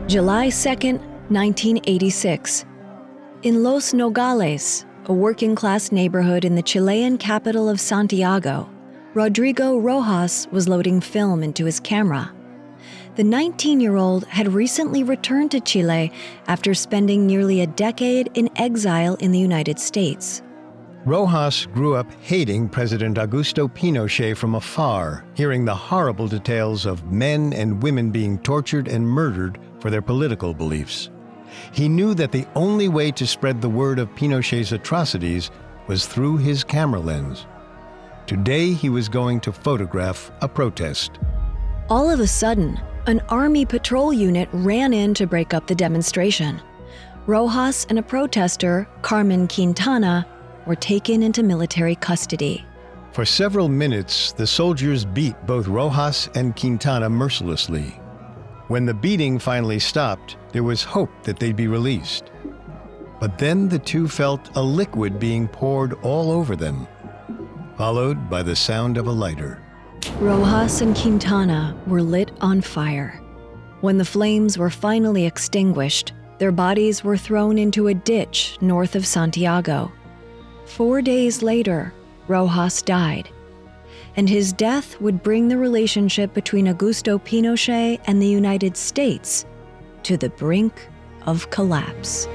July 2nd, 1986. In Los Nogales, a working-class neighborhood in the Chilean capital of Santiago, Rodrigo Rojas was loading film into his camera. The 19-year-old had recently returned to Chile after spending nearly a decade in exile in the United States. Rojas grew up hating President Augusto Pinochet from afar, hearing the horrible details of men and women being tortured and murdered for their political beliefs. He knew that the only way to spread the word of Pinochet's atrocities was through his camera lens. Today, he was going to photograph a protest. All of a sudden, an army patrol unit ran in to break up the demonstration. Rojas and a protester, Carmen Quintana, were taken into military custody. For several minutes, the soldiers beat both Rojas and Quintana mercilessly. When the beating finally stopped, there was hope that they'd be released. But then the two felt a liquid being poured all over them, followed by the sound of a lighter. Rojas and Quintana were lit on fire. When the flames were finally extinguished, their bodies were thrown into a ditch north of Santiago. 4 days later, Rojas died, and his death would bring the relationship between Augusto Pinochet and the United States to the brink of collapse.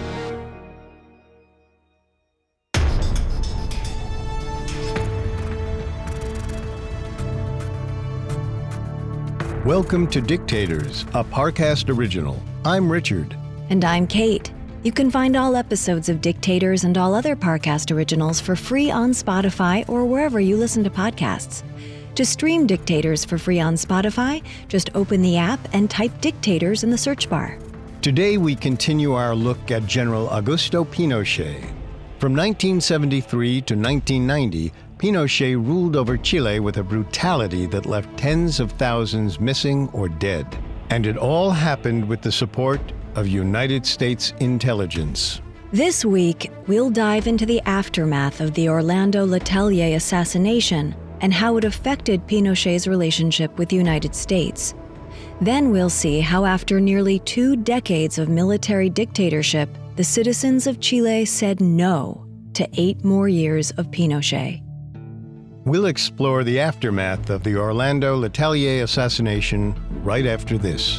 Welcome to Dictators, a Parcast original. I'm Richard. And I'm Kate. You can find all episodes of Dictators and all other Parcast originals for free on Spotify or wherever you listen to podcasts. To stream Dictators for free on Spotify, just open the app and type Dictators in the search bar. Today we continue our look at General Augusto Pinochet. From 1973 to 1990, Pinochet ruled over Chile with a brutality that left tens of thousands missing or dead. And it all happened with the support of United States intelligence. This week, we'll dive into the aftermath of the Orlando Letelier assassination and how it affected Pinochet's relationship with the United States. Then we'll see how after nearly 2 decades of military dictatorship, the citizens of Chile said no to 8 more years of Pinochet. We'll explore the aftermath of the Orlando Letelier assassination right after this.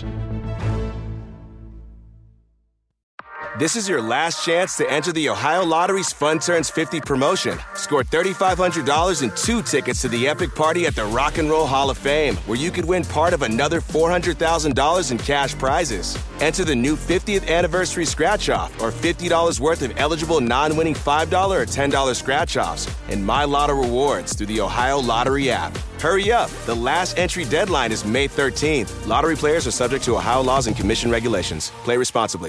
This is your last chance to enter the Ohio Lottery's Fun Turns 50 promotion. Score $3,500 and 2 tickets to the epic party at the Rock and Roll Hall of Fame, where you could win part of another $400,000 in cash prizes. Enter the new 50th anniversary scratch-off or $50 worth of eligible non-winning $5 or $10 scratch-offs and My Lotto rewards through the Ohio Lottery app. Hurry up. The last entry deadline is May 13th. Lottery players are subject to Ohio laws and commission regulations. Play responsibly.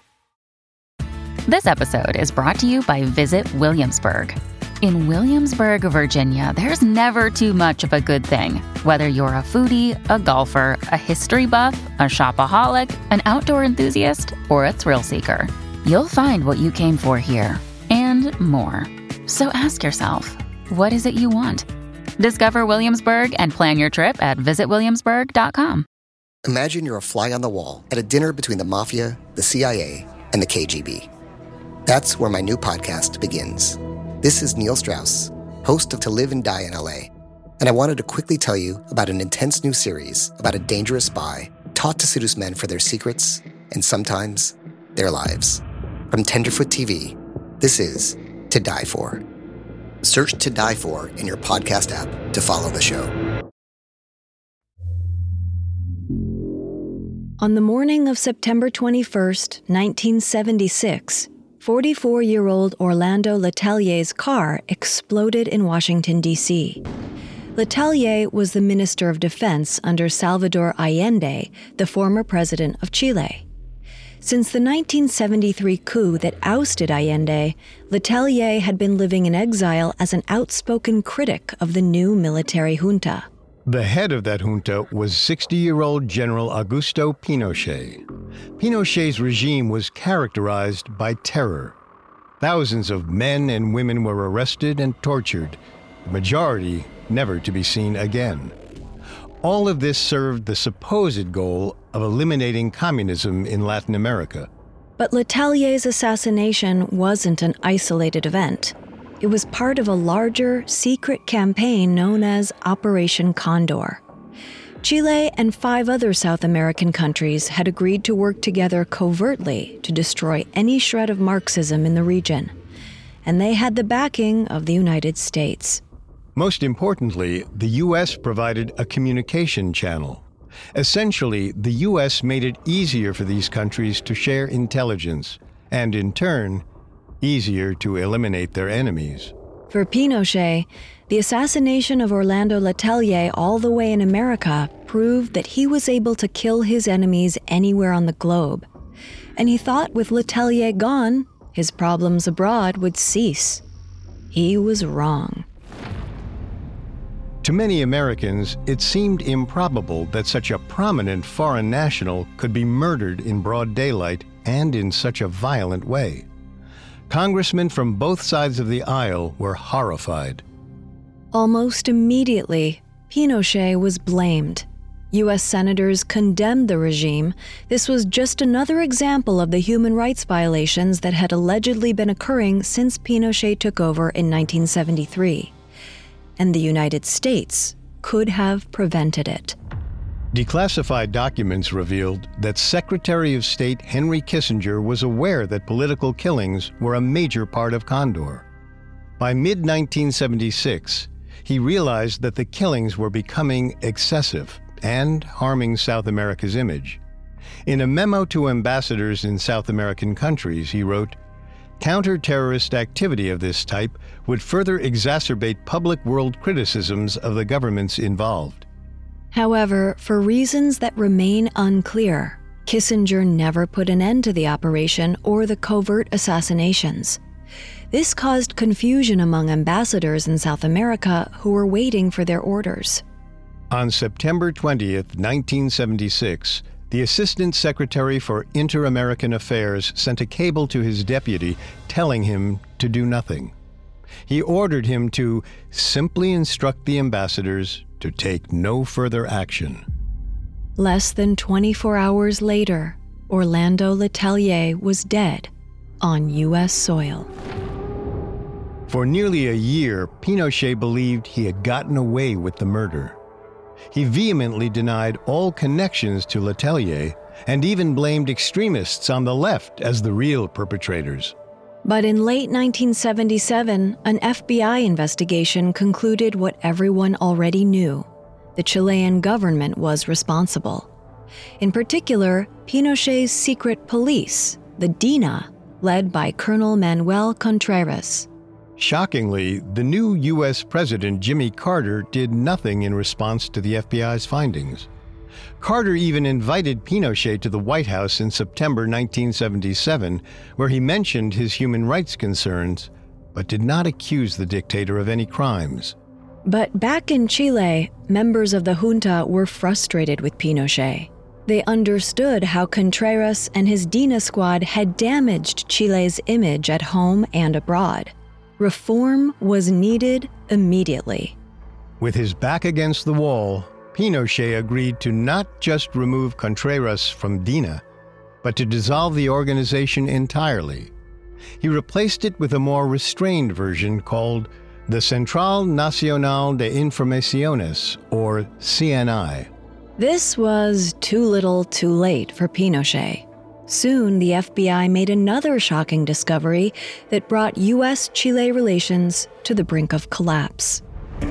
This episode is brought to you by Visit Williamsburg. In Williamsburg, Virginia, there's never too much of a good thing. Whether you're a foodie, a golfer, a history buff, a shopaholic, an outdoor enthusiast, or a thrill seeker, you'll find what you came for here and more. So ask yourself, what is it you want? Discover Williamsburg and plan your trip at visitwilliamsburg.com. Imagine you're a fly on the wall at a dinner between the Mafia, the CIA, and the KGB. That's where my new podcast begins. This is Neil Strauss, host of To Live and Die in LA, and I wanted to quickly tell you about an intense new series about a dangerous spy taught to seduce men for their secrets and sometimes their lives. From Tenderfoot TV, this is To Die For. Search To Die For in your podcast app to follow the show. On the morning of September 21st, 1976, 44-year-old Orlando Letelier's car exploded in Washington, D.C. Letelier was the Minister of Defense under Salvador Allende, the former president of Chile. Since the 1973 coup that ousted Allende, Letelier had been living in exile as an outspoken critic of the new military junta. The head of that junta was 60-year-old General Augusto Pinochet. Pinochet's regime was characterized by terror. Thousands of men and women were arrested and tortured, the majority never to be seen again. All of this served the supposed goal of eliminating communism in Latin America. But Letelier's assassination wasn't an isolated event. It was part of a larger, secret campaign known as Operation Condor. Chile and 5 other South American countries had agreed to work together covertly to destroy any shred of Marxism in the region. And they had the backing of the United States. Most importantly, the U.S. provided a communication channel. Essentially, the U.S. made it easier for these countries to share intelligence, and in turn, easier to eliminate their enemies. For Pinochet, the assassination of Orlando Letelier all the way in America proved that he was able to kill his enemies anywhere on the globe. And he thought with Letelier gone, his problems abroad would cease. He was wrong. To many Americans, it seemed improbable that such a prominent foreign national could be murdered in broad daylight and in such a violent way. Congressmen from both sides of the aisle were horrified. Almost immediately, Pinochet was blamed. U.S. senators condemned the regime. This was just another example of the human rights violations that had allegedly been occurring since Pinochet took over in 1973. And the United States could have prevented it. Declassified documents revealed that Secretary of State Henry Kissinger was aware that political killings were a major part of Condor. By mid-1976, he realized that the killings were becoming excessive and harming South America's image. In a memo to ambassadors in South American countries, he wrote, "Counter-terrorist activity of this type would further exacerbate public world criticisms of the governments involved." However, for reasons that remain unclear, Kissinger never put an end to the operation or the covert assassinations. This caused confusion among ambassadors in South America who were waiting for their orders. On September 20th, 1976, the Assistant Secretary for Inter-American Affairs sent a cable to his deputy telling him to do nothing. He ordered him to simply instruct the ambassadors to take no further action. Less than 24 hours later, Orlando Letelier was dead on U.S. soil. For nearly a year, Pinochet believed he had gotten away with the murder. He vehemently denied all connections to Letelier and even blamed extremists on the left as the real perpetrators. But in late 1977, an FBI investigation concluded what everyone already knew. The Chilean government was responsible. In particular, Pinochet's secret police, the DINA, led by Colonel Manuel Contreras. Shockingly, the new U.S. President Jimmy Carter did nothing in response to the FBI's findings. Carter even invited Pinochet to the White House in September 1977, where he mentioned his human rights concerns, but did not accuse the dictator of any crimes. But back in Chile, members of the junta were frustrated with Pinochet. They understood how Contreras and his DINA squad had damaged Chile's image at home and abroad. Reform was needed immediately. With his back against the wall, Pinochet agreed to not just remove Contreras from DINA, but to dissolve the organization entirely. He replaced it with a more restrained version called the Central Nacional de Informaciones, or CNI. This was too little too late for Pinochet. Soon, the FBI made another shocking discovery that brought U.S.-Chile relations to the brink of collapse.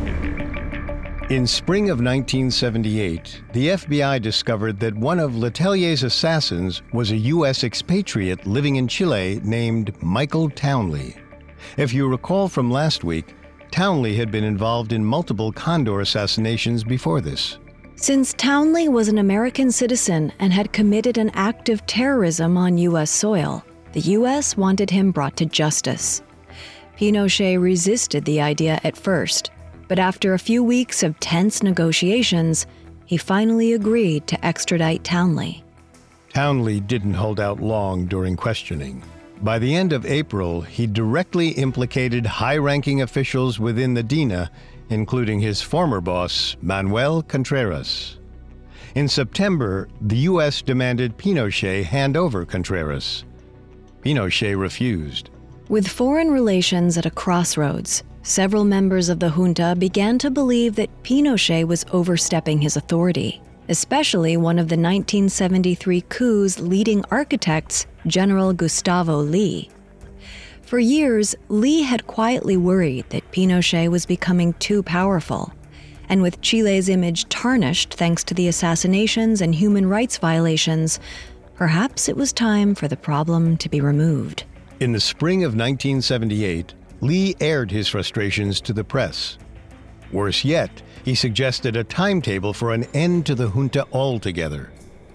In spring of 1978, the FBI discovered that one of Letelier's assassins was a U.S. expatriate living in Chile named Michael Townley. If you recall from last week, Townley had been involved in multiple Condor assassinations before this. Since Townley was an American citizen and had committed an act of terrorism on U.S. soil, the U.S. wanted him brought to justice. Pinochet resisted the idea at first, but after a few weeks of tense negotiations, he finally agreed to extradite Townley. Townley didn't hold out long during questioning. By the end of April, he directly implicated high-ranking officials within the DINA including his former boss, Manuel Contreras. In September, the U.S. demanded Pinochet hand over Contreras. Pinochet refused. With foreign relations at a crossroads, several members of the junta began to believe that Pinochet was overstepping his authority, especially one of the 1973 coup's leading architects, General Gustavo Lee. For years, Lee had quietly worried that Pinochet was becoming too powerful, and with Chile's image tarnished thanks to the assassinations and human rights violations, perhaps it was time for the problem to be removed. In the spring of 1978, Lee aired his frustrations to the press. Worse yet, he suggested a timetable for an end to the junta altogether.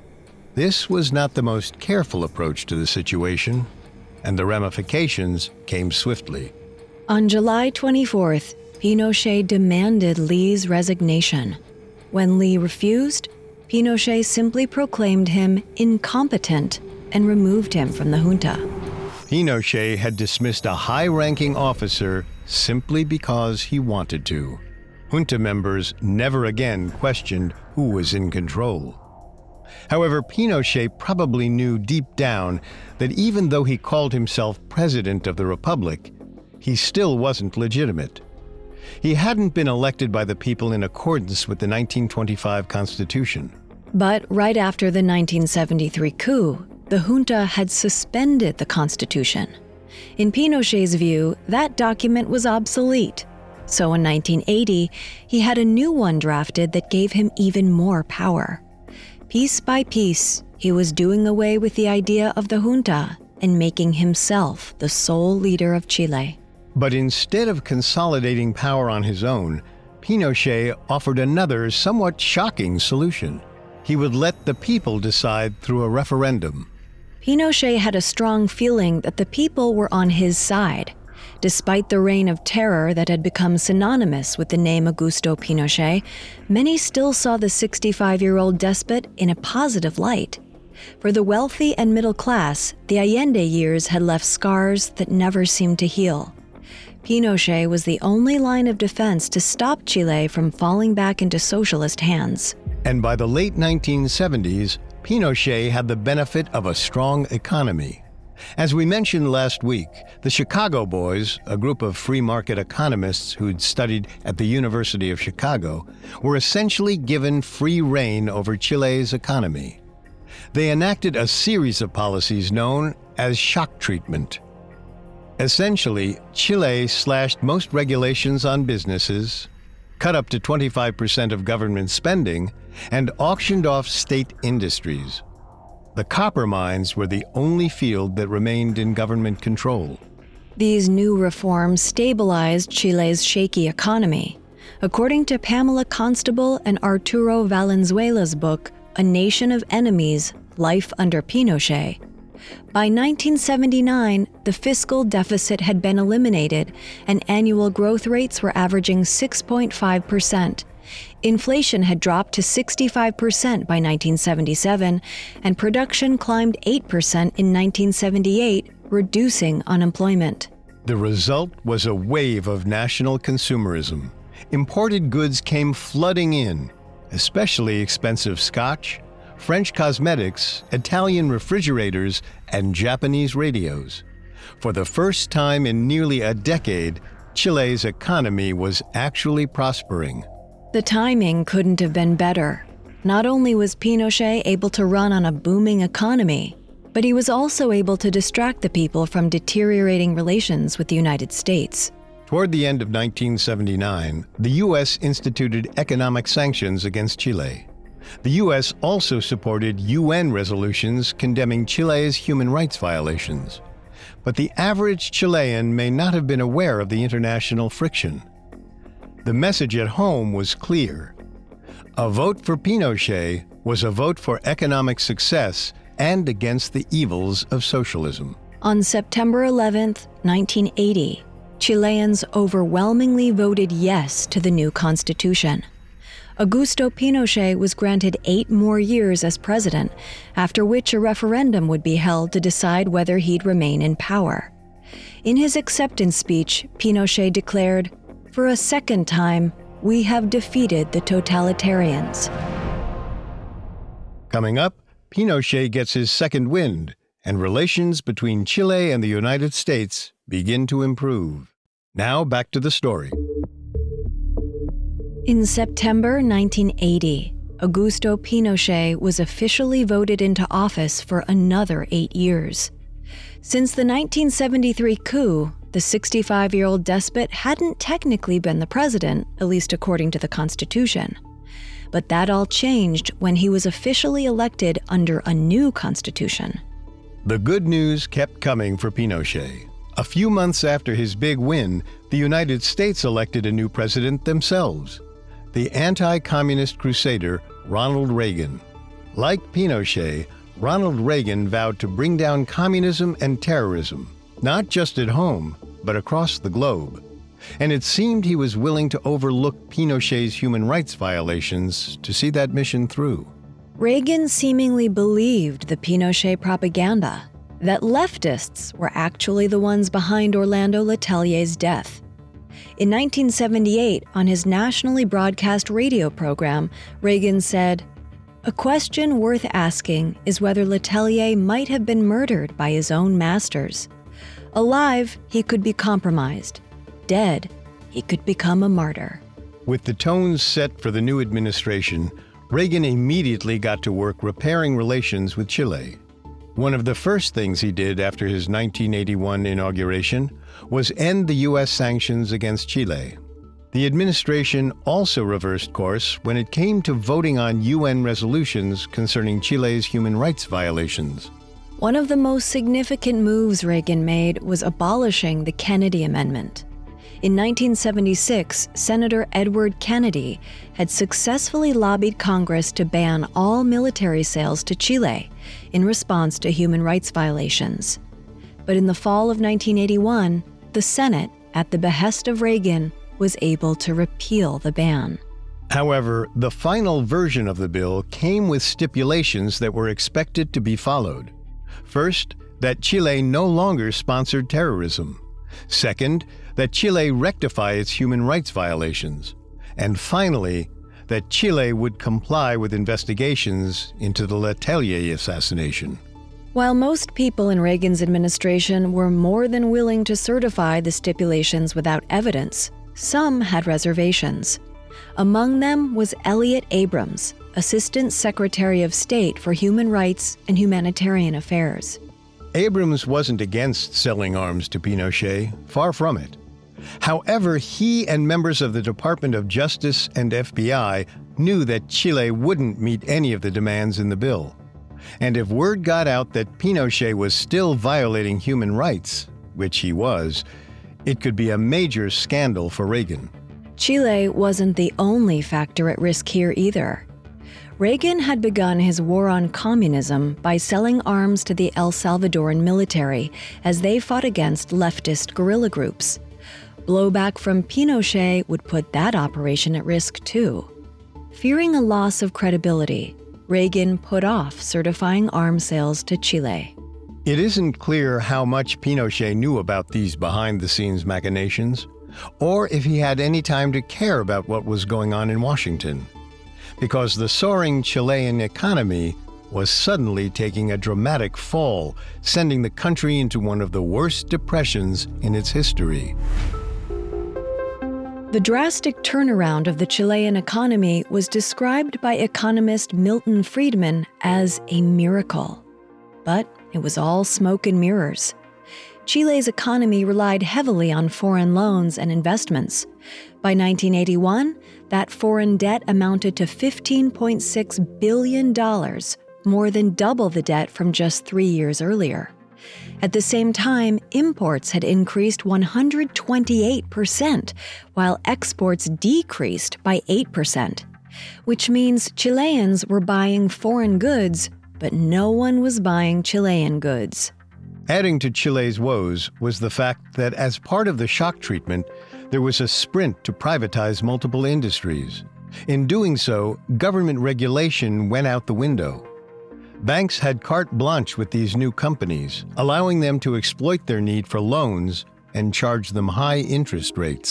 This was not the most careful approach to the situation, and the ramifications came swiftly. On July 24th, Pinochet demanded Lee's resignation. When Lee refused, Pinochet simply proclaimed him incompetent and removed him from the junta. Pinochet had dismissed a high-ranking officer simply because he wanted to. Junta members never again questioned who was in control. However, Pinochet probably knew deep down that even though he called himself president of the republic, he still wasn't legitimate. He hadn't been elected by the people in accordance with the 1925 Constitution. But right after the 1973 coup, the junta had suspended the Constitution. In Pinochet's view, that document was obsolete. So in 1980, he had a new one drafted that gave him even more power. Piece by piece, he was doing away with the idea of the junta and making himself the sole leader of Chile. But instead of consolidating power on his own, Pinochet offered another somewhat shocking solution. He would let the people decide through a referendum. Pinochet had a strong feeling that the people were on his side. Despite the reign of terror that had become synonymous with the name Augusto Pinochet, many still saw the 65-year-old despot in a positive light. For the wealthy and middle class, the Allende years had left scars that never seemed to heal. Pinochet was the only line of defense to stop Chile from falling back into socialist hands. And by the late 1970s, Pinochet had the benefit of a strong economy. As we mentioned last week, the Chicago Boys, a group of free market economists who'd studied at the University of Chicago, were essentially given free rein over Chile's economy. They enacted a series of policies known as shock treatment. Essentially, Chile slashed most regulations on businesses, cut up to 25% of government spending, and auctioned off state industries. The copper mines were the only field that remained in government control. These new reforms stabilized Chile's shaky economy. According to Pamela Constable and Arturo Valenzuela's book, A Nation of Enemies, Life Under Pinochet, by 1979, the fiscal deficit had been eliminated and annual growth rates were averaging 6.5%. Inflation had dropped to 65% by 1977, and production climbed 8% in 1978, reducing unemployment. The result was a wave of national consumerism. Imported goods came flooding in, especially expensive Scotch, French cosmetics, Italian refrigerators, and Japanese radios. For the first time in nearly a decade, Chile's economy was actually prospering. The timing couldn't have been better. Not only was Pinochet able to run on a booming economy, but he was also able to distract the people from deteriorating relations with the United States. Toward the end of 1979, the U.S. instituted economic sanctions against Chile. The U.S. also supported UN resolutions condemning Chile's human rights violations. But the average Chilean may not have been aware of the international friction. The message at home was clear. A vote for Pinochet was a vote for economic success and against the evils of socialism. On September 11, 1980, Chileans overwhelmingly voted yes to the new constitution. Augusto Pinochet was granted 8 more years as president, after which a referendum would be held to decide whether he'd remain in power. In his acceptance speech, Pinochet declared, "For a second time, We have defeated the totalitarians. Coming up, Pinochet gets his second wind, and relations between Chile and the United States begin to improve. Now back to the story. In September 1980, Augusto Pinochet was officially voted into office for another 8 years. Since the 1973 coup, the 65-year-old despot hadn't technically been the president, at least according to the Constitution. But that all changed when he was officially elected under a new constitution. The good news kept coming for Pinochet. A few months after his big win, the United States elected a new president themselves, the anti-communist crusader Ronald Reagan. Like Pinochet, Ronald Reagan vowed to bring down communism and terrorism, not just at home, but across the globe. And it seemed he was willing to overlook Pinochet's human rights violations to see that mission through. Reagan seemingly believed the Pinochet propaganda, that leftists were actually the ones behind Orlando Letelier's death. In 1978, on his nationally broadcast radio program, Reagan said, "A question worth asking is whether Letelier might have been murdered by his own masters. Alive, he could be compromised. Dead, he could become a martyr." With the tones set for the new administration, Reagan immediately got to work repairing relations with Chile. One of the first things he did after his 1981 inauguration was end the U.S. sanctions against Chile. The administration also reversed course when it came to voting on UN resolutions concerning Chile's human rights violations. One of the most significant moves Reagan made was abolishing the Kennedy Amendment. In 1976, Senator Edward Kennedy had successfully lobbied Congress to ban all military sales to Chile in response to human rights violations. But in the fall of 1981, the Senate, at the behest of Reagan, was able to repeal the ban. However, the final version of the bill came with stipulations that were expected to be followed. First, that Chile no longer sponsored terrorism. Second, that Chile rectify its human rights violations. And finally, that Chile would comply with investigations into the Letelier assassination. While most people in Reagan's administration were more than willing to certify the stipulations without evidence, some had reservations. Among them was Elliott Abrams, Assistant Secretary of State for Human Rights and Humanitarian Affairs. Abrams wasn't against selling arms to Pinochet, far from it. However, he and members of the Department of Justice and FBI knew that Chile wouldn't meet any of the demands in the bill. And if word got out that Pinochet was still violating human rights, which he was, it could be a major scandal for Reagan. Chile wasn't the only factor at risk here either. Reagan had begun his war on communism by selling arms to the El Salvadoran military as they fought against leftist guerrilla groups. Blowback from Pinochet would put that operation at risk too. Fearing a loss of credibility, Reagan put off certifying arms sales to Chile. It isn't clear how much Pinochet knew about these behind-the-scenes machinations, or if he had any time to care about what was going on in Washington, because the soaring Chilean economy was suddenly taking a dramatic fall, sending the country into one of the worst depressions in its history. The drastic turnaround of the Chilean economy was described by economist Milton Friedman as a miracle. But it was all smoke and mirrors. Chile's economy relied heavily on foreign loans and investments. By 1981, that foreign debt amounted to $15.6 billion, more than double the debt from just 3 years earlier. At the same time, imports had increased 128%, while exports decreased by 8%, which means Chileans were buying foreign goods, but no one was buying Chilean goods. Adding to Chile's woes was the fact that as part of the shock treatment, there was a sprint to privatize multiple industries. In doing so, government regulation went out the window. Banks had carte blanche with these new companies, allowing them to exploit their need for loans and charge them high interest rates.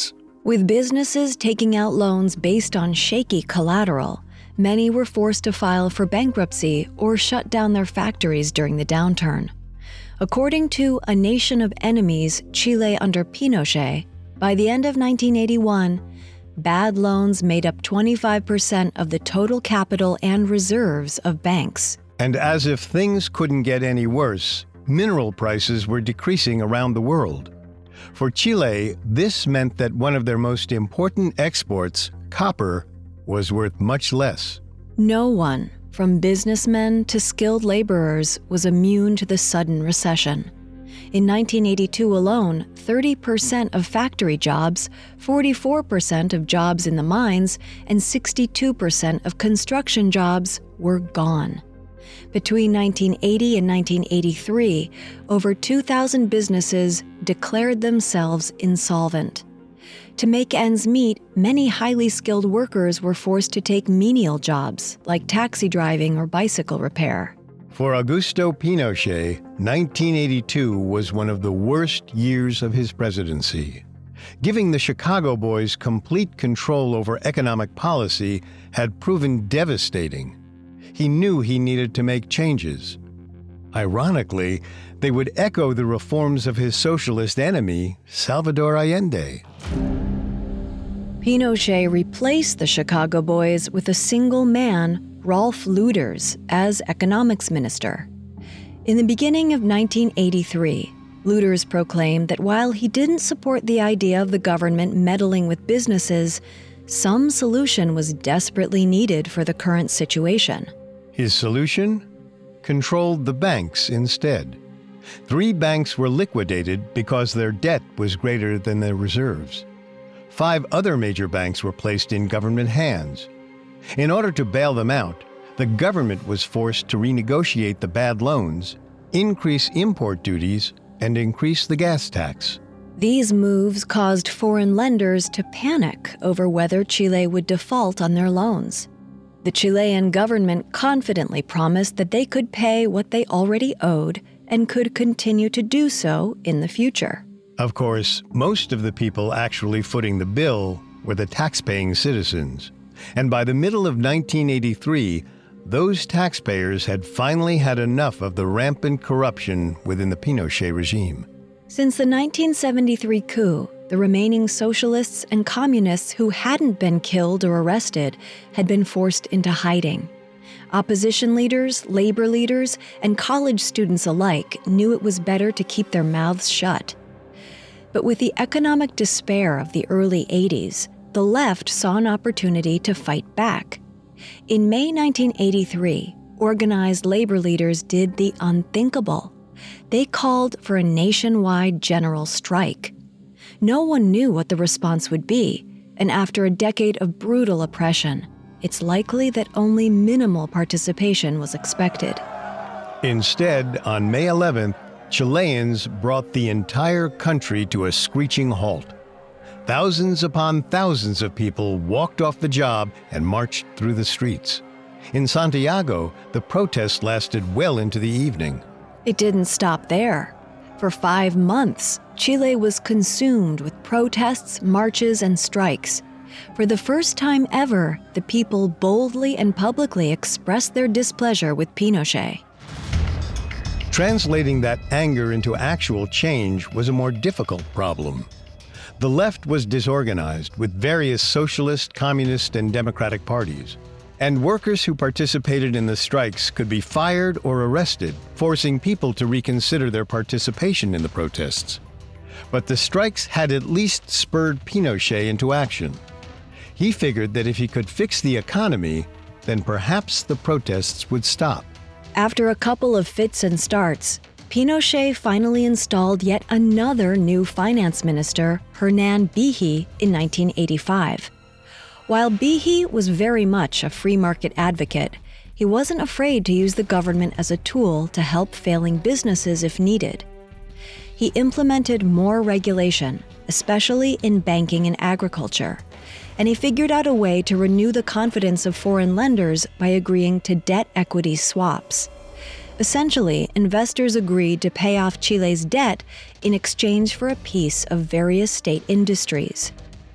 With businesses taking out loans based on shaky collateral, many were forced to file for bankruptcy or shut down their factories during the downturn. According to A Nation of Enemies, Chile under Pinochet, by the end of 1981, bad loans made up 25% of the total capital and reserves of banks. And as if things couldn't get any worse, mineral prices were decreasing around the world. For Chile, this meant that one of their most important exports, copper, was worth much less. No one, from businessmen to skilled laborers, was immune to the sudden recession. In 1982 alone, 30% of factory jobs, 44% of jobs in the mines, and 62% of construction jobs were gone. Between 1980 and 1983, over 2,000 businesses declared themselves insolvent. To make ends meet, many highly skilled workers were forced to take menial jobs, like taxi driving or bicycle repair. For Augusto Pinochet, 1982 was one of the worst years of his presidency. Giving the Chicago boys complete control over economic policy had proven devastating. He knew he needed to make changes. Ironically, they would echo the reforms of his socialist enemy, Salvador Allende. Pinochet replaced the Chicago boys with a single man, Rolf Luders, as economics minister. In the beginning of 1983, Luders proclaimed that while he didn't support the idea of the government meddling with businesses, some solution was desperately needed for the current situation. His solution? Controlled the banks instead. 3 banks were liquidated because their debt was greater than their reserves. 5 other major banks were placed in government hands. In order to bail them out, the government was forced to renegotiate the bad loans, increase import duties, and increase the gas tax. These moves caused foreign lenders to panic over whether Chile would default on their loans. The Chilean government confidently promised that they could pay what they already owed and could continue to do so in the future. Of course, most of the people actually footing the bill were the tax-paying citizens. And by the middle of 1983, those taxpayers had finally had enough of the rampant corruption within the Pinochet regime. Since the 1973 coup, the remaining socialists and communists who hadn't been killed or arrested had been forced into hiding. Opposition leaders, labor leaders, and college students alike knew it was better to keep their mouths shut. But with the economic despair of the early 80s, the left saw an opportunity to fight back. In May 1983, organized labor leaders did the unthinkable. They called for a nationwide general strike. No one knew what the response would be, and after a decade of brutal oppression, it's likely that only minimal participation was expected. Instead, on May 11th, Chileans brought the entire country to a screeching halt. Thousands upon thousands of people walked off the job and marched through the streets. In Santiago, the protests lasted well into the evening. It didn't stop there. For 5 months, Chile was consumed with protests, marches, and strikes. For the first time ever, the people boldly and publicly expressed their displeasure with Pinochet. Translating that anger into actual change was a more difficult problem. The left was disorganized with various socialist, communist, and democratic parties. And workers who participated in the strikes could be fired or arrested, forcing people to reconsider their participation in the protests. But the strikes had at least spurred Pinochet into action. He figured that if he could fix the economy, then perhaps the protests would stop. After a couple of fits and starts, Pinochet finally installed yet another new finance minister, Hernan Bihi, in 1985. While Bihi was very much a free market advocate, he wasn't afraid to use the government as a tool to help failing businesses if needed. He implemented more regulation, especially in banking and agriculture, and he figured out a way to renew the confidence of foreign lenders by agreeing to debt equity swaps. Essentially, investors agreed to pay off Chile's debt in exchange for a piece of various state industries.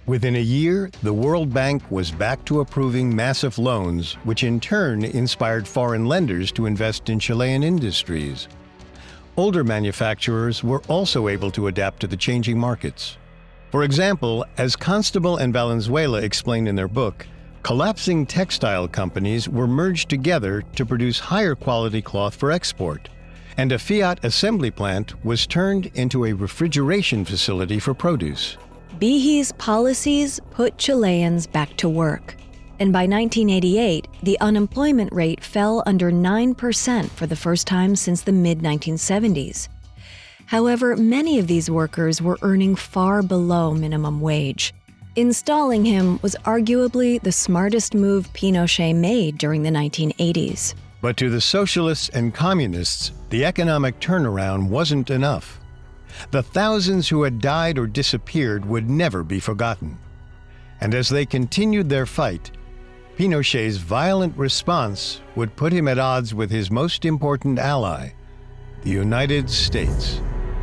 Within a year, the World Bank was back to approving massive loans, which in turn inspired foreign lenders to invest in Chilean industries. Older manufacturers were also able to adapt to the changing markets. For example, as Constable and Valenzuela explained in their book, collapsing textile companies were merged together to produce higher quality cloth for export, and a Fiat assembly plant was turned into a refrigeration facility for produce. Bihi's policies put Chileans back to work, and by 1988, the unemployment rate fell under 9% for the first time since the mid-1970s. However, many of these workers were earning far below minimum wage. Installing him was arguably the smartest move Pinochet made during the 1980s. But to the socialists and communists, the economic turnaround wasn't enough. The thousands who had died or disappeared would never be forgotten. And as they continued their fight, Pinochet's violent response would put him at odds with his most important ally, the United States.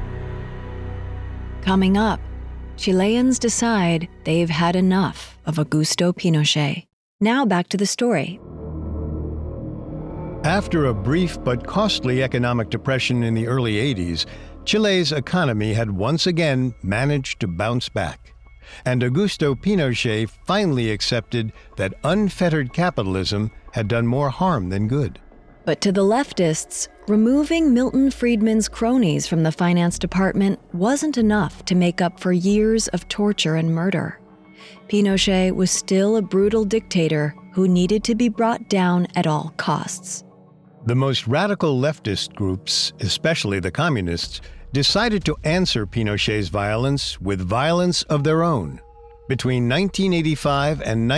Coming up, Chileans decide they've had enough of Augusto Pinochet. Now back to the story. After a brief but costly economic depression in the early 80s, Chile's economy had once again managed to bounce back. And Augusto Pinochet finally accepted that unfettered capitalism had done more harm than good. But to the leftists, removing Milton Friedman's cronies from the finance department wasn't enough to make up for years of torture and murder. Pinochet was still a brutal dictator who needed to be brought down at all costs. The most radical leftist groups, especially the communists, decided to answer Pinochet's violence with violence of their own. Between 1985 and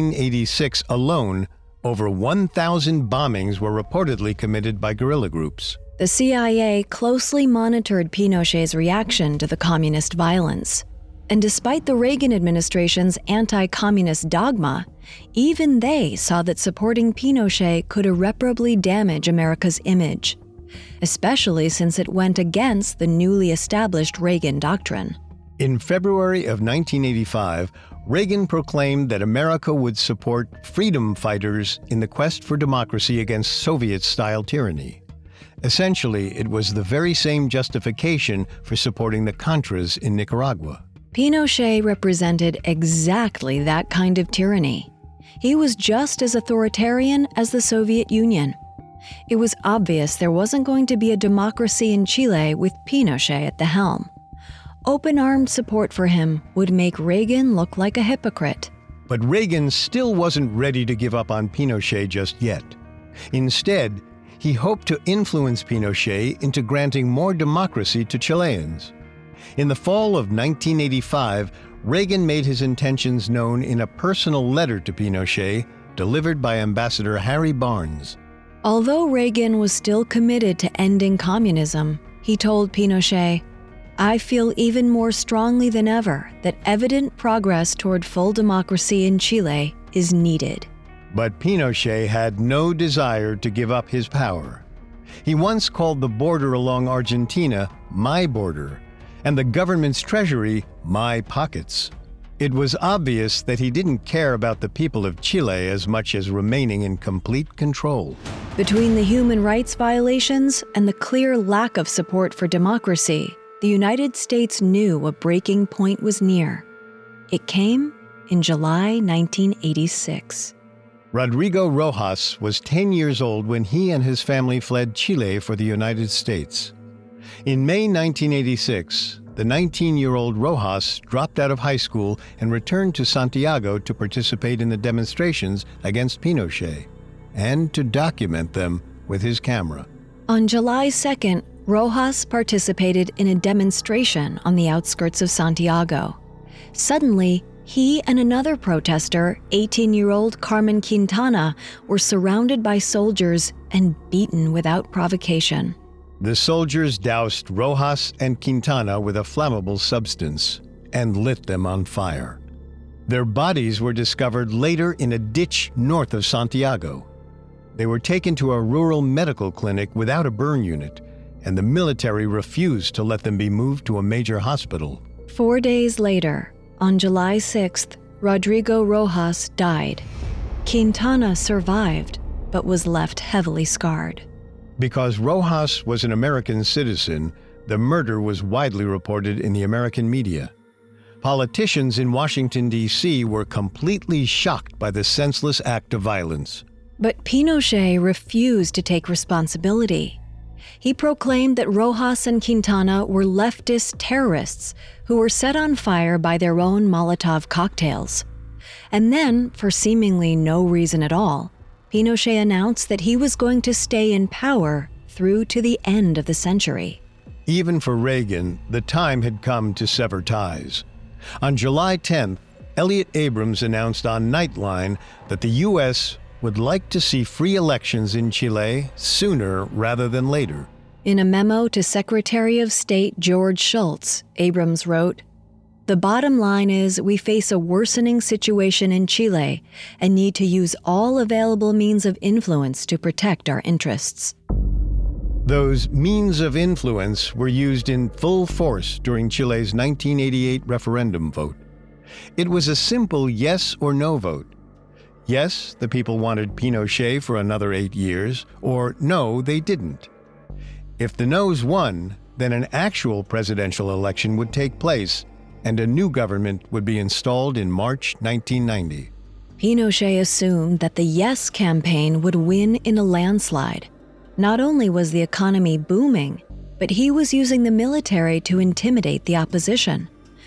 1986 alone, over 1,000 bombings were reportedly committed by guerrilla groups. The CIA closely monitored Pinochet's reaction to the communist violence. And despite the Reagan administration's anti-communist dogma, even they saw that supporting Pinochet could irreparably damage America's image, especially since it went against the newly established Reagan doctrine. In February of 1985, Reagan proclaimed that America would support freedom fighters in the quest for democracy against Soviet-style tyranny. Essentially, it was the very same justification for supporting the Contras in Nicaragua. Pinochet represented exactly that kind of tyranny. He was just as authoritarian as the Soviet Union. It was obvious there wasn't going to be a democracy in Chile with Pinochet at the helm. Open-armed support for him would make Reagan look like a hypocrite. But Reagan still wasn't ready to give up on Pinochet just yet. Instead, he hoped to influence Pinochet into granting more democracy to Chileans. In the fall of 1985, Reagan made his intentions known in a personal letter to Pinochet, delivered by Ambassador Harry Barnes. Although Reagan was still committed to ending communism, he told Pinochet, "I feel even more strongly than ever that evident progress toward full democracy in Chile is needed." But Pinochet had no desire to give up his power. He once called the border along Argentina my border, and the government's treasury my pockets. It was obvious that he didn't care about the people of Chile as much as remaining in complete control. Between the human rights violations and the clear lack of support for democracy, the United States knew a breaking point was near. It came in July 1986. Rodrigo Rojas was 10 years old when he and his family fled Chile for the United States. In May 1986, the 19-year-old Rojas dropped out of high school and returned to Santiago to participate in the demonstrations against Pinochet and to document them with his camera. On July 2nd, Rojas participated in a demonstration on the outskirts of Santiago. Suddenly, he and another protester, 18-year-old Carmen Quintana, were surrounded by soldiers and beaten without provocation. The soldiers doused Rojas and Quintana with a flammable substance and lit them on fire. Their bodies were discovered later in a ditch north of Santiago. They were taken to a rural medical clinic without a burn unit, and the military refused to let them be moved to a major hospital. 4 days later, On July 6th, Rodrigo Rojas died. Quintana survived, but was left heavily scarred. Because Rojas was an American citizen, the murder was widely reported in the American media. Politicians in Washington, D.C. were completely shocked by the senseless act of violence. But Pinochet refused to take responsibility. He proclaimed that Rojas and Quintana were leftist terrorists who were set on fire by their own Molotov cocktails. And then, for seemingly no reason at all, Pinochet announced that he was going to stay in power through to the end of the century. Even for Reagan, the time had come to sever ties. On July 10th, Elliott Abrams announced on Nightline that the U.S. would like to see free elections in Chile sooner rather than later. In a memo to Secretary of State George Shultz, Abrams wrote, "The bottom line is we face a worsening situation in Chile and need to use all available means of influence to protect our interests." Those means of influence were used in full force during Chile's 1988 referendum vote. It was a simple yes or no vote. Yes, the people wanted Pinochet for another 8 years, or no, they didn't. If the noes won, then an actual presidential election would take place, and a new government would be installed in March 1990. Pinochet assumed that the Yes campaign would win in a landslide. Not only was the economy booming, but he was using the military to intimidate the opposition.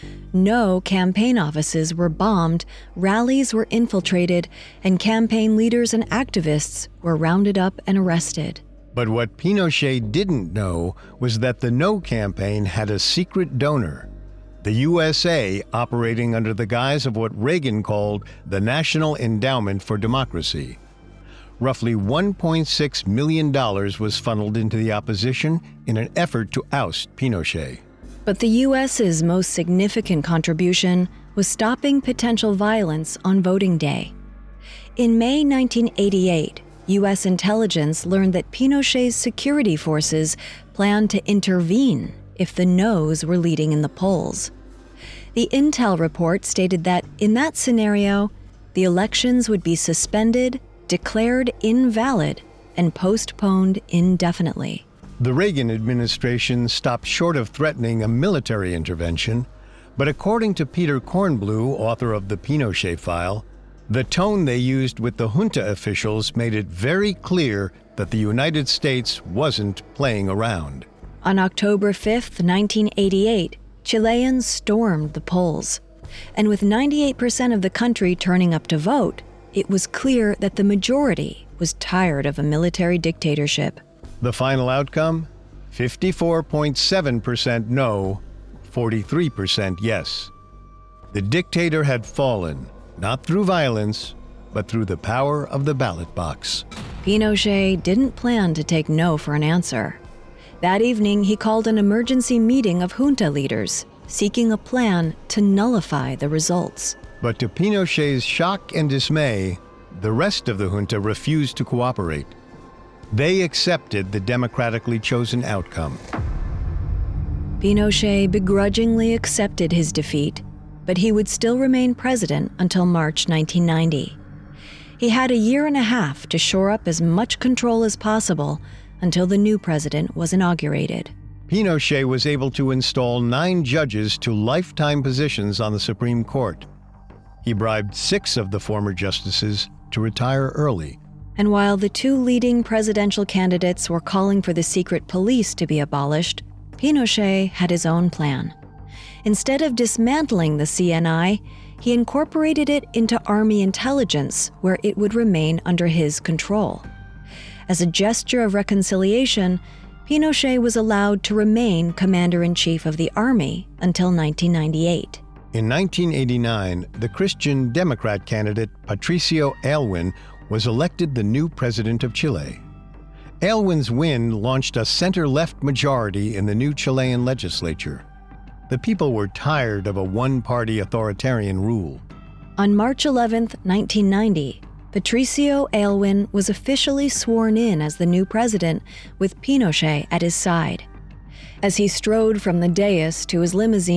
No campaign offices were bombed, rallies were infiltrated, and campaign leaders and activists were rounded up and arrested. But what Pinochet didn't know was that the No campaign had a secret donor, the USA, operating under the guise of what Reagan called the National Endowment for Democracy. Roughly $1.6 million was funneled into the opposition in an effort to oust Pinochet. But the U.S.'s most significant contribution was stopping potential violence on voting day. In May 1988, U.S. intelligence learned that Pinochet's security forces planned to intervene if the noes were leading in the polls. The intel report stated that, in that scenario, the elections would be suspended, declared invalid, and postponed indefinitely. The Reagan administration stopped short of threatening a military intervention, but according to Peter Kornblue, author of the Pinochet File, the tone they used with the junta officials made it very clear that the United States wasn't playing around. On October 5, 1988, Chileans stormed the polls. And with 98% of the country turning up to vote, it was clear that the majority was tired of a military dictatorship. The final outcome? 54.7% no, 43% yes. The dictator had fallen, not through violence, but through the power of the ballot box. Pinochet didn't plan to take no for an answer. That evening, he called an emergency meeting of junta leaders, seeking a plan to nullify the results. But to Pinochet's shock and dismay, the rest of the junta refused to cooperate. They accepted the democratically chosen outcome. Pinochet begrudgingly accepted his defeat, but he would still remain president until March 1990. He had a year and a half to shore up as much control as possible until the new president was inaugurated. Pinochet was able to install 9 judges to lifetime positions on the Supreme Court. He bribed 6 of the former justices to retire early. And while the 2 leading presidential candidates were calling for the secret police to be abolished, Pinochet had his own plan. Instead of dismantling the CNI, he incorporated it into Army intelligence, where it would remain under his control. As a gesture of reconciliation, Pinochet was allowed to remain commander-in-chief of the Army until 1998. In 1989, the Christian Democrat candidate Patricio Aylwin was elected the new president of Chile. Aylwin's win launched a center-left majority in the new Chilean legislature. The people were tired of a one-party authoritarian rule. On March 11, 1990, Patricio Aylwin was officially sworn in as the new president, with Pinochet at his side. As he strode from the dais to his limousine,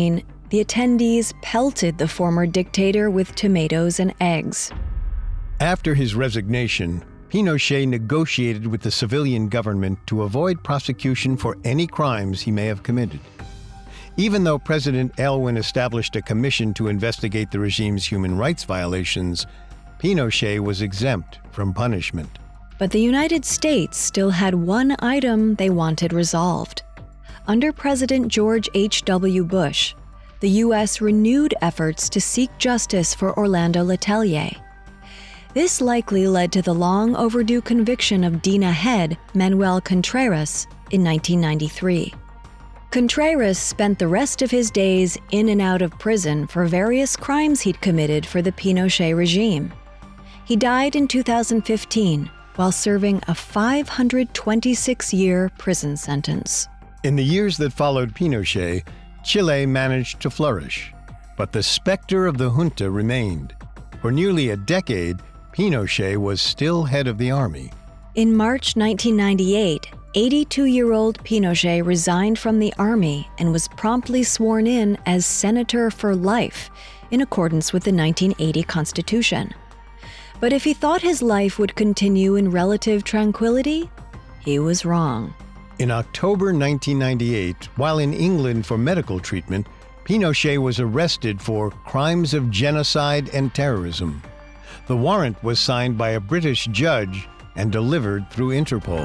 The attendees pelted the former dictator with tomatoes and eggs. After his resignation, Pinochet negotiated with the civilian government to avoid prosecution for any crimes he may have committed. Even though President Aylwin established a commission to investigate the regime's human rights violations, Pinochet was exempt from punishment. But the United States still had one item they wanted resolved. Under President George H.W. Bush, the U.S. renewed efforts to seek justice for Orlando Letelier. This likely led to the long overdue conviction of DINA head Manuel Contreras in 1993. Contreras spent the rest of his days in and out of prison for various crimes he'd committed for the Pinochet regime. He died in 2015 while serving a 526-year prison sentence. In the years that followed Pinochet, Chile managed to flourish, but the specter of the junta remained. For nearly a decade, Pinochet was still head of the army. In March 1998, 82-year-old Pinochet resigned from the army and was promptly sworn in as senator for life in accordance with the 1980 Constitution. But if he thought his life would continue in relative tranquility, he was wrong. In October 1998, while in England for medical treatment, Pinochet was arrested for crimes of genocide and terrorism. The warrant was signed by a British judge and delivered through Interpol.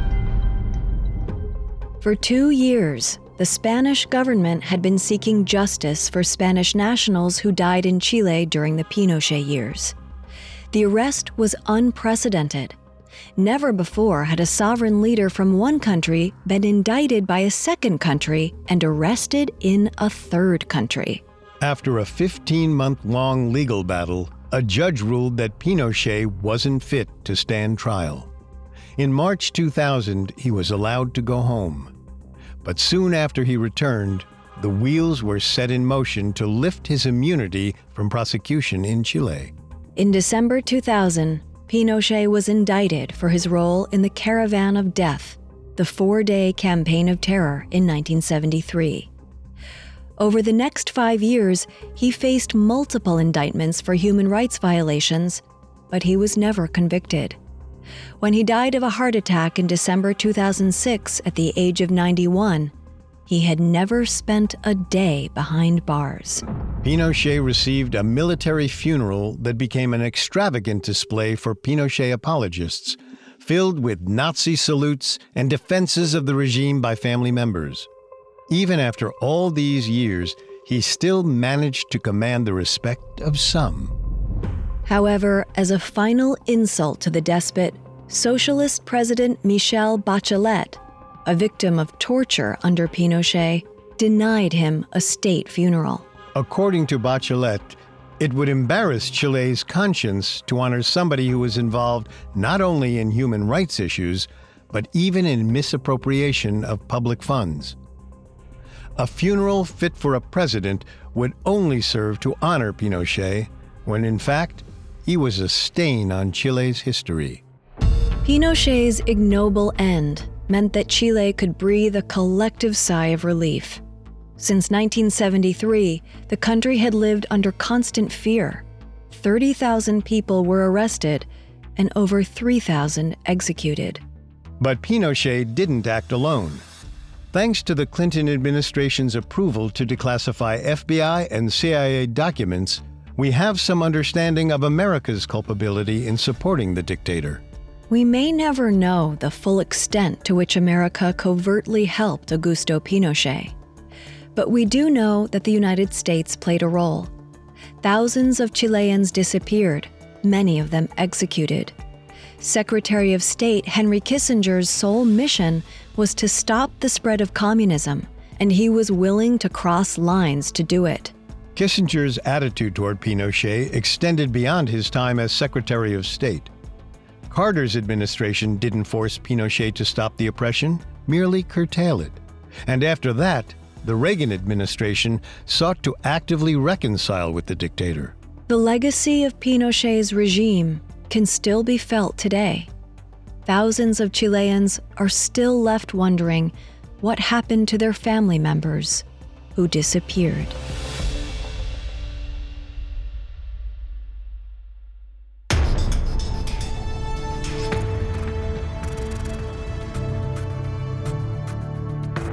For 2 years, the Spanish government had been seeking justice for Spanish nationals who died in Chile during the Pinochet years. The arrest was unprecedented. Never before had a sovereign leader from one country been indicted by a second country and arrested in a third country. After a 15-month-long legal battle, a judge ruled that Pinochet wasn't fit to stand trial. In March 2000, he was allowed to go home. But soon after he returned, the wheels were set in motion to lift his immunity from prosecution in Chile. In December 2000, Pinochet was indicted for his role in the Caravan of Death, the 4-day campaign of terror in 1973. Over the next 5 years, he faced multiple indictments for human rights violations, but he was never convicted. When he died of a heart attack in December 2006 at the age of 91, he had never spent a day behind bars. Pinochet received a military funeral that became an extravagant display for Pinochet apologists, filled with Nazi salutes and defenses of the regime by family members. Even after all these years, he still managed to command the respect of some. However, as a final insult to the despot, Socialist President Michelle Bachelet, a victim of torture under Pinochet, denied him a state funeral. According to Bachelet, it would embarrass Chile's conscience to honor somebody who was involved not only in human rights issues, but even in misappropriation of public funds. A funeral fit for a president would only serve to honor Pinochet, when in fact, he was a stain on Chile's history. Pinochet's ignoble end meant that Chile could breathe a collective sigh of relief. Since 1973, the country had lived under constant fear. 30,000 people were arrested and over 3,000 executed. But Pinochet didn't act alone. Thanks to the Clinton administration's approval to declassify FBI and CIA documents, we have some understanding of America's culpability in supporting the dictator. We may never know the full extent to which America covertly helped Augusto Pinochet. But we do know that the United States played a role. Thousands of Chileans disappeared, many of them executed. Secretary of State Henry Kissinger's sole mission was to stop the spread of communism, and he was willing to cross lines to do it. Kissinger's attitude toward Pinochet extended beyond his time as Secretary of State. Carter's administration didn't force Pinochet to stop the oppression, merely curtail it. And after that, the Reagan administration sought to actively reconcile with the dictator. The legacy of Pinochet's regime can still be felt today. Thousands of Chileans are still left wondering what happened to their family members who disappeared.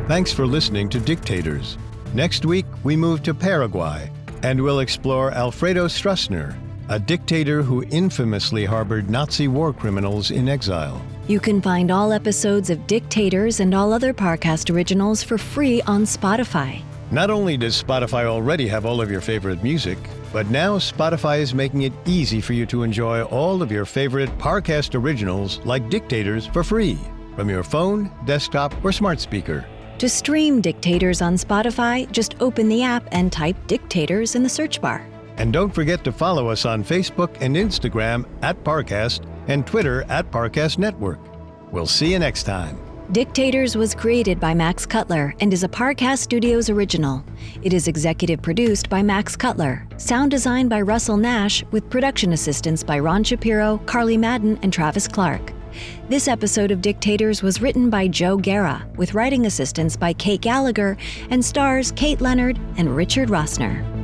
Thanks for listening to Dictators. Next week, we move to Paraguay, and we'll explore Alfredo Stroessner, a dictator who infamously harbored Nazi war criminals in exile. You can find all episodes of Dictators and all other Parcast originals for free on Spotify. Not only does Spotify already have all of your favorite music, but now Spotify is making it easy for you to enjoy all of your favorite Parcast originals like Dictators for free from your phone, desktop, or smart speaker. To stream Dictators on Spotify, just open the app and type Dictators in the search bar. And don't forget to follow us on Facebook and Instagram @Parcast and Twitter @Parcast Network. We'll see you next time. Dictators was created by Max Cutler and is a Parcast Studios original. It is executive produced by Max Cutler, sound designed by Russell Nash, with production assistance by Ron Shapiro, Carly Madden, and Travis Clark. This episode of Dictators was written by Joe Guerra, with writing assistance by Kate Gallagher, and stars Kate Leonard and Richard Rossner.